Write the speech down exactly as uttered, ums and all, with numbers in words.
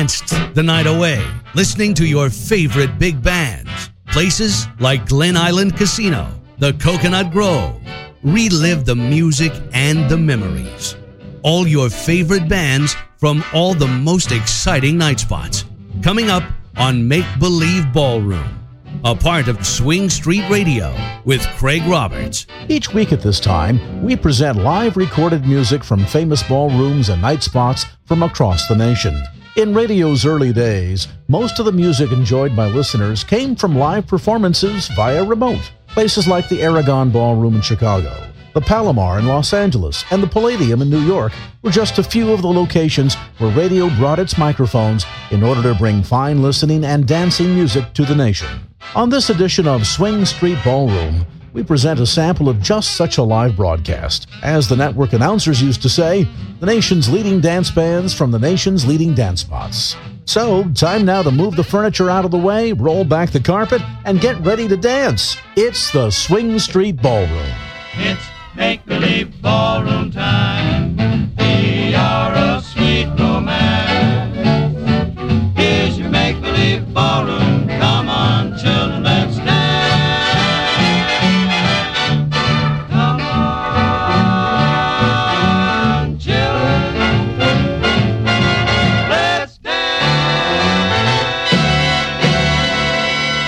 danced the night away, listening to your favorite big bands. Places like Glen Island Casino, the Coconut Grove. Relive the music and the memories. All your favorite bands from all the most exciting night spots. Coming up on Make Believe Ballroom, a part of Swing Street Radio with Craig Roberts. Each week at this time, we present live recorded music from famous ballrooms and night spots from across the nation. In radio's early days, most of the music enjoyed by listeners came from live performances via remote. Places like the Aragon Ballroom in Chicago, the Palomar in Los Angeles, and the Palladium in New York were just a few of the locations where radio brought its microphones in order to bring fine listening and dancing music to the nation. On this edition of Swing Street Ballroom, we present a sample of just such a live broadcast. As the network announcers used to say, the nation's leading dance bands from the nation's leading dance spots. So, time now to move the furniture out of the way, roll back the carpet, and get ready to dance. It's the Swing Street Ballroom. It's make-believe ballroom time.